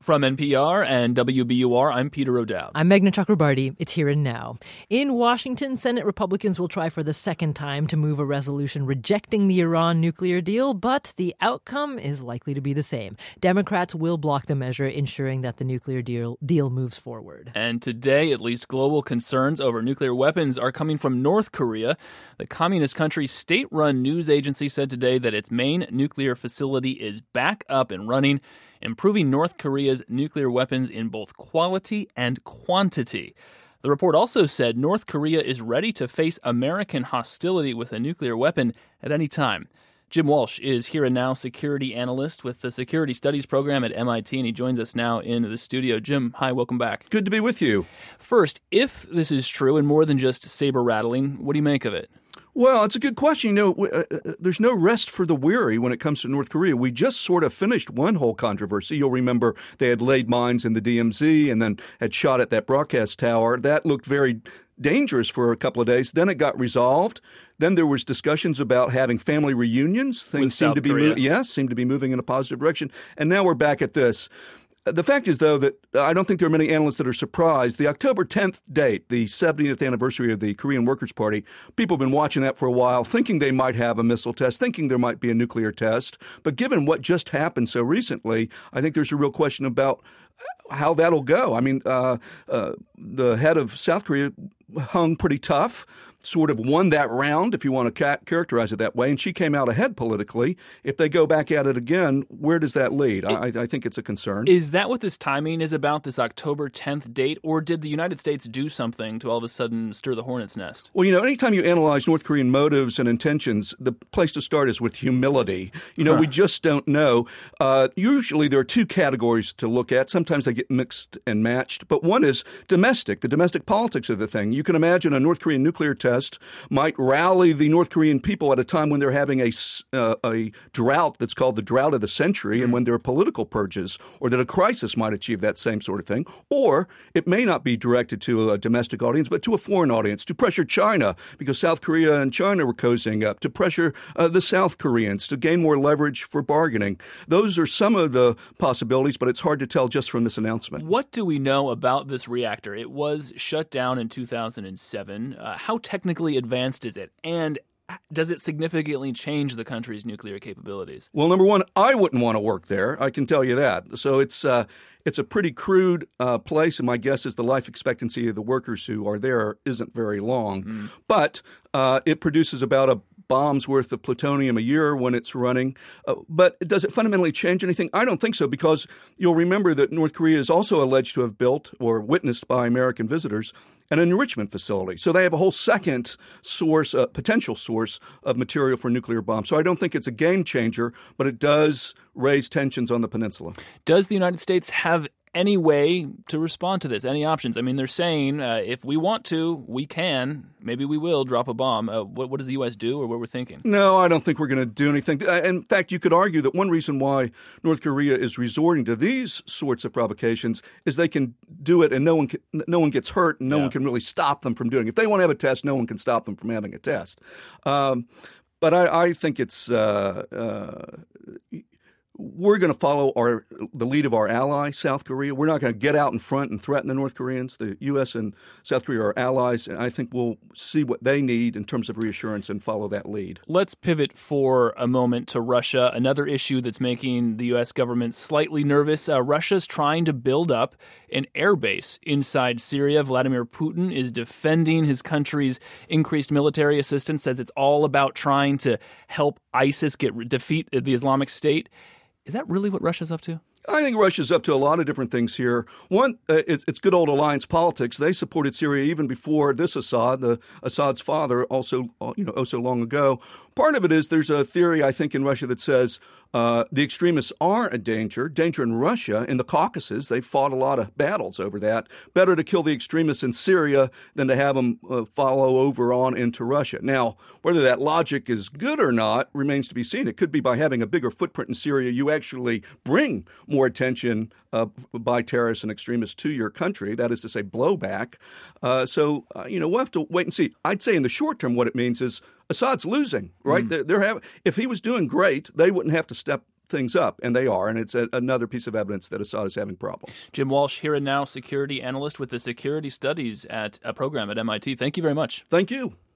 From NPR and WBUR, I'm Peter O'Dowd. I'm Meghna Chakrabarti. It's Here and Now. In Washington, Senate Republicans will try for the second time to move a resolution rejecting the Iran nuclear deal, but the outcome is likely to be the same. Democrats will block the measure, ensuring that the nuclear deal moves forward. And today, at least, global concerns over nuclear weapons are coming from North Korea. The communist country's state-run news agency said today that its main nuclear facility is back up and running, improving North Korea's nuclear weapons in both quality and quantity. The report also said North Korea is ready to face American hostility with a nuclear weapon at any time. Jim Walsh is Here and Now security analyst with the Security Studies program at MIT, and he joins us now in the studio. Jim, hi, welcome back. Good to be with you. First, if this is true and more than just saber rattling, what do you make of it? Well, it's a good question. There's no rest for the weary when it comes to North Korea. We just sort of finished one whole controversy. You'll remember they had laid mines in the DMZ and then had shot at that broadcast tower. That looked very dangerous for a couple of days. Then it got resolved. Then there was discussions about having family reunions. Things seemed to be moving in a positive direction. And now we're back at this. The fact is, though, that I don't think there are many analysts that are surprised. The October 10th date, the 70th anniversary of the Korean Workers' Party, people have been watching that for a while, thinking they might have a missile test, thinking there might be a nuclear test. But given what just happened so recently, I think there's a real question about how that'll go. I mean, the head of South Korea hung pretty tough, sort of won that round, if you want to characterize it that way, and she came out ahead politically. If they go back at it again, where does that lead? I think it's a concern. Is that what this timing is about, this October 10th date, or did the United States do something to all of a sudden stir the hornet's nest? Well, anytime you analyze North Korean motives and intentions, the place to start is with humility. We just don't know. Usually there are two categories to look at. Sometimes they get mixed and matched, but one is domestic, the domestic politics of the thing. You can imagine a North Korean nuclear test might rally the North Korean people at a time when they're having a drought that's called the drought of the century, and when there are political purges, or that a crisis might achieve that same sort of thing. Or it may not be directed to a domestic audience, but to a foreign audience, to pressure China, because South Korea and China were cozying up, to pressure the South Koreans, to gain more leverage for bargaining. Those are some of the possibilities, but it's hard to tell just from this announcement. What do we know about this reactor? It was shut down in 2007. How technically advanced is it? And does it significantly change the country's nuclear capabilities? Well, number one, I wouldn't want to work there. I can tell you that. So it's a pretty crude place, and my guess is the life expectancy of the workers who are there isn't very long. But it produces about a bomb's worth of plutonium a year when it's running. But does it fundamentally change anything? I don't think so, because you'll remember that North Korea is also alleged to have built, or witnessed by American visitors, an enrichment facility. So they have a whole second source, potential source of material for nuclear bombs. So I don't think it's a game changer, but it does raise tensions on the peninsula. Does the United States have any way to respond to this? Any options? I mean, they're saying if we want to, we can. Maybe we will drop a bomb. What does the U.S. do, or what we're thinking? No, I don't think we're going to do anything. In fact, you could argue that one reason why North Korea is resorting to these sorts of provocations is they can do it and no one gets hurt, and no one can really stop them from doing it. If they want to have a test, no one can stop them from having a test. But I think it's we're going to follow the lead of our ally, South Korea. We're not going to get out in front and threaten the North Koreans. The U.S. and South Korea are allies, and I think we'll see what they need in terms of reassurance and follow that lead. Let's pivot for a moment to Russia, another issue that's making the U.S. government slightly nervous. Russia's trying to build up an airbase inside Syria. Vladimir Putin is defending his country's increased military assistance, says it's all about trying to help ISIS defeat the Islamic State. Is that really what Russia's up to? I think Russia's up to a lot of different things here. One, it's good old alliance politics. They supported Syria even before this Assad, Assad's father, also so long ago. Part of it is there's a theory, I think, in Russia that says the extremists are a danger in Russia. In the Caucasus, they fought a lot of battles over that. Better to kill the extremists in Syria than to have them follow over on into Russia. Now, whether that logic is good or not remains to be seen. It could be by having a bigger footprint in Syria, you actually bring more attention by terrorists and extremists to your country. That is to say, blowback. So we'll have to wait and see. I'd say in the short term, what it means is Assad's losing, right? If he was doing great, they wouldn't have to step things up, and they are, and it's another piece of evidence that Assad is having problems. Jim Walsh, Here and Now security analyst with the Security Studies at a program at MIT. Thank you very much. Thank you.